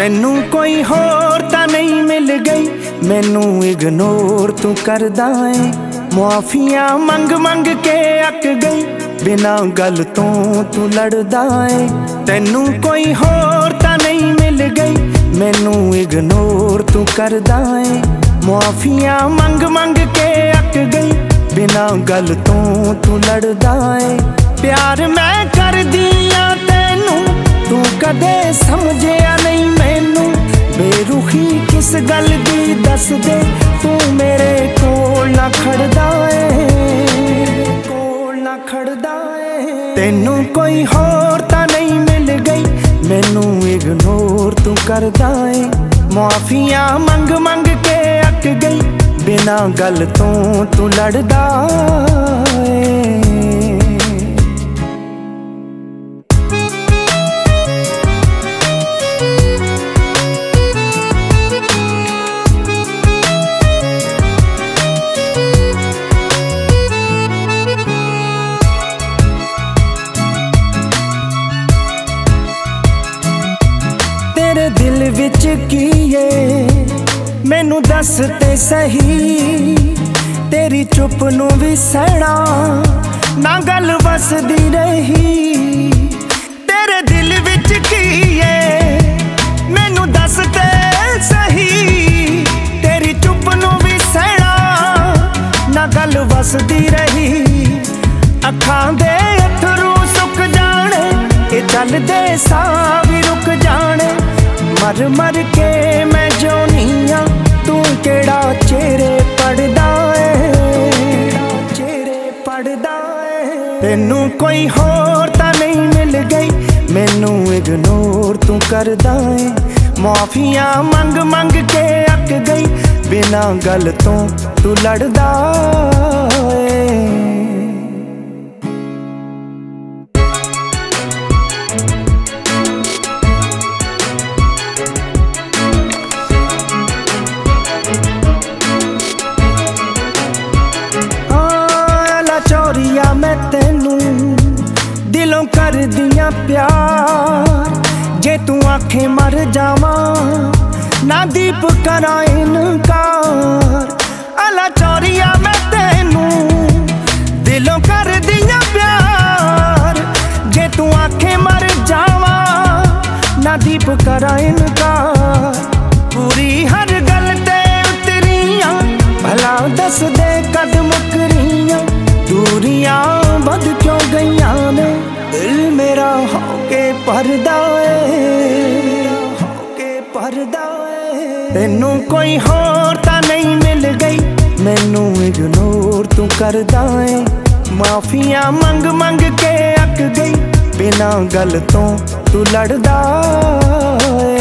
तैनू कोई होर तां नहीं मिल गई, मैनू इग्नोर तू करदा है। मुआफियां मंग मंग के अक गई, बिना गल तो तू लड़दा है। तैनू कोई होर तां नहीं मिल गई, मैनू इग्नोर तू करदा है। मुआफियां मंग मंग के अक गई, बिना गल तो तू लड़दा है। प्यार मैं कर दिया तैनू, तू कदे समझिया नहीं मैनू। बेरुखी किस गल दी दस दे, तू मेरे कोल ना खड़दा है, कोल ना खड़दा है। तैनू कोई होर तां नहीं मिल गई, मैनू इग्नोर तू करदा है। मुआफियां मंग मंग के अक गई, बिना गल तो तू लड़दा है। तेरे दिल विच की है मैनू दस ते सही, तेरी चुप नू भी सहना ना गल वसदी रही। तेरे दिल विच की है मैनू दस ते सही, तेरी चुप नू भी सहना ना गल वसदी रही। अखां दे अथरू सुक जाने, ये गल दे साह भी रुक जाने। मर मर के मैं जोनिया, तू केड़ा चेहरे पढ़दा है, चेहरे पढ़दा है। तैनू कोई होर तां नहीं मिल गई, मैनू इग्नोर तू करदा है। मुआफियां मंग मंग के अक गई, बिना गल तो तू लड़दा है। चोरिया मैं तैनू दिलों कर दिया प्यार, जे तू आखे मर जावा ना दीप करा इनकार। अला चोरिया मैं तैनू दिलों कर दिया प्यार, जे तू आखे मर जावा ना दीप करा इनकार। पूरी हर गल ते उतरियां, भला दस दे कद मुकरियां। दूरियां बद क्यों गईयां ने, दिल मेरा होके भरदा है, होके भरदा है। तैनू कोई होर तां नहीं मिल गई, मैनू इग्नोर तू करदा है। माफियां मंग मंग के अक गई, बिना गल तो तू लड़दा है।